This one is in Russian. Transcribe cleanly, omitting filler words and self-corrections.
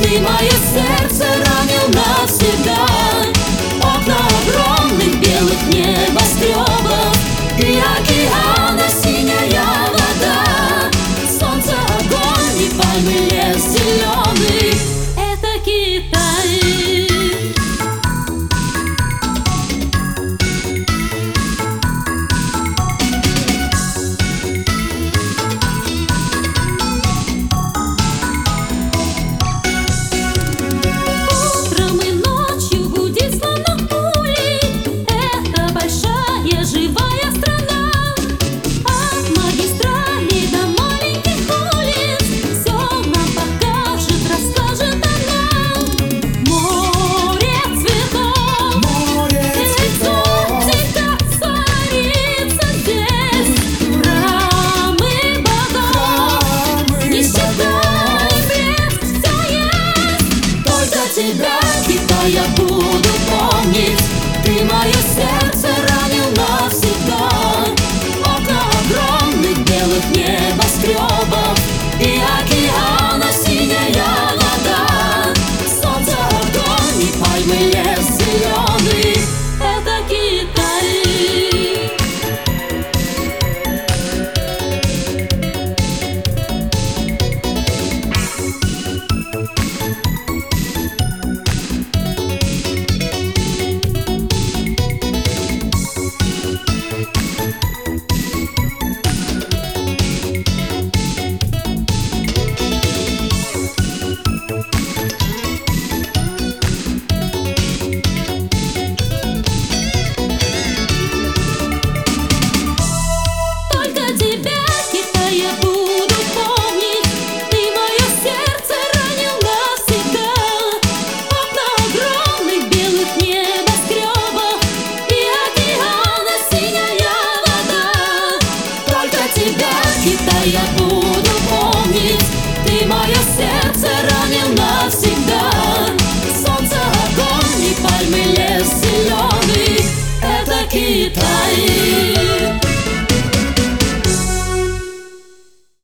Ты мое сердце ранил навсегда. Окна огромных белых небоскребов и океана синяя вода. Солнце, огонь и пальмы, лес зеленый — это Китай. Тебя, Китай, я буду помнить. Ты мое сердце ранил навсегда. Окна огромных белых небоскребов и океана синяя вода. Солнце, огонь и пальмы, лес зеленый — это Китай. Китай, я буду помнить. Ты мое сердце ранил навсегда. Солнце, огонь и пальмы, лес зеленый — это Китай.